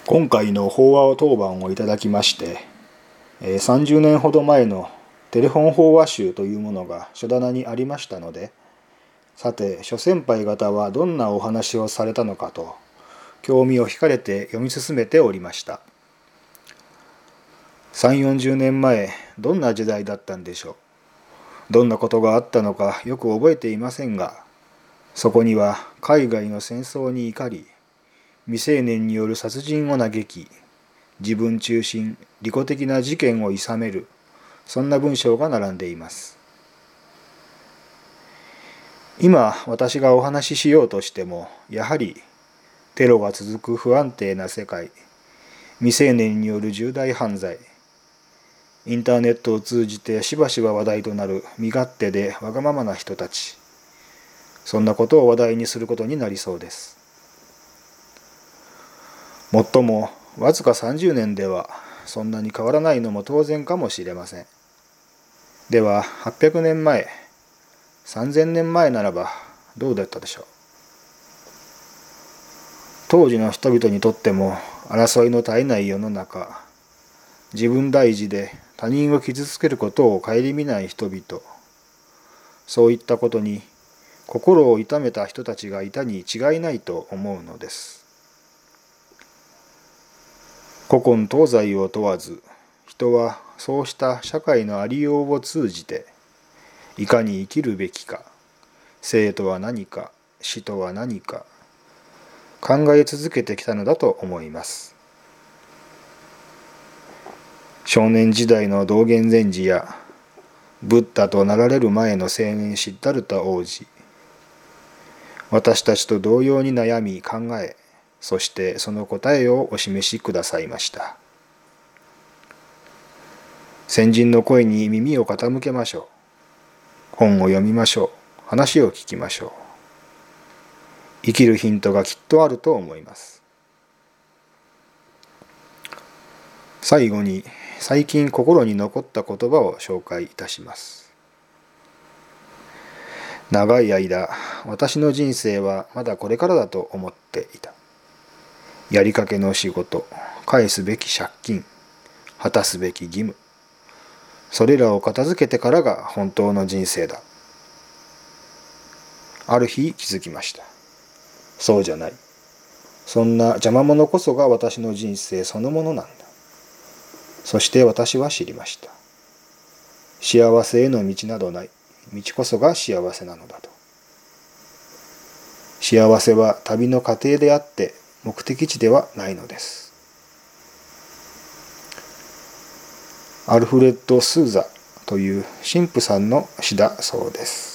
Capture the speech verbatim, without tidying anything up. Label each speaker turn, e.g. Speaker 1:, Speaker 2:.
Speaker 1: 今回の法話当番をいただきまして、さんじゅうねんほど前のテレフォン法話集というものが書棚にありましたので、さて諸先輩方はどんなお話をされたのかと興味を惹かれて読み進めておりました。さんじゅうよんじゅうねんまえ、どんな時代だったんでしょう。どんなことがあったのかよく覚えていませんが、そこには海外の戦争に怒り、未成年による殺人を嘆き、自分中心、利己的な事件をいさめる、そんな文章が並んでいます。今私がお話ししようとしても、やはりテロが続く不安定な世界、未成年による重大犯罪、インターネットを通じてしばしば話題となる身勝手でわがままな人たち、そんなことを話題にすることになりそうです。もっともわずかさんじゅうねんではそんなに変わらないのも当然かもしれません。でははっぴゃくねんまえ、さんぜんねんまえならばどうだったでしょう。当時の人々にとっても争いの絶えない世の中、自分大事で他人を傷つけることを顧みない人々、そういったことに心を痛めた人たちがいたに違いないと思うのです。古今東西を問わず、人はそうした社会のありようを通じて、いかに生きるべきか、生とは何か、死とは何か、考え続けてきたのだと思います。少年時代の道元禅師や、ブッダとなられる前の青年シッダルタ王子、私たちと同様に悩み考え、そしてその答えをお示しくださいました。先人の声に耳を傾けましょう。本を読みましょう。話を聞きましょう。生きるヒントがきっとあると思います。最後に最近心に残った言葉を紹介いたします。長い間、私の人生はまだこれからだと思っていた。やりかけの仕事、返すべき借金、果たすべき義務、それらを片付けてからが本当の人生だ。ある日気づきました。そうじゃない。そんな邪魔者こそが私の人生そのものなんだ。そして私は知りました。幸せへの道などない。道こそが幸せなのだと。幸せは旅の過程であって目的地ではないのです。アルフレッド・スーザという神父さんの詩だそうです。